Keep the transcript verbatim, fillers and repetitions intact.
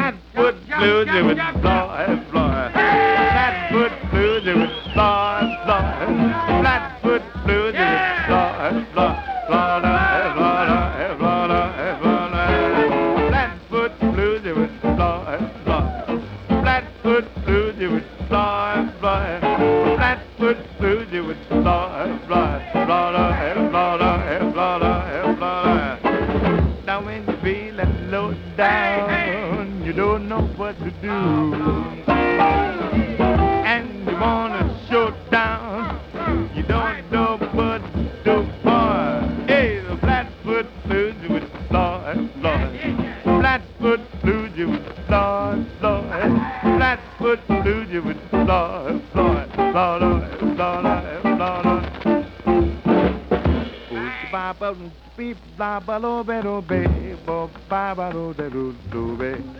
Flatfoot blues, it was Floyd, Floyd. Flatfoot blues, it was Floyd, Floyd. Flatfoot blues, it was Floyd, Floyd. Florida, Florida, Florida, Florida. Flatfoot blues, it was Floyd, Floyd. Flatfoot blues, it was Floyd, Floyd. Flatfoot blues, it was Floyd, Floyd. Florida, Florida, Florida, Florida. Now when you feelin' low down, you don't know what to do, and you wanna show down, you don't know what to do, boy. Hey, the Flatfoot blues, it was Floyd, Floyd. Flatfoot blues, it was Floyd, Floyd. Flatfoot blues, it was Floyd, Floyd. Florida, Florida, Florida. Ba ba beep ba ba lo be do be bo ba ba do de do do be.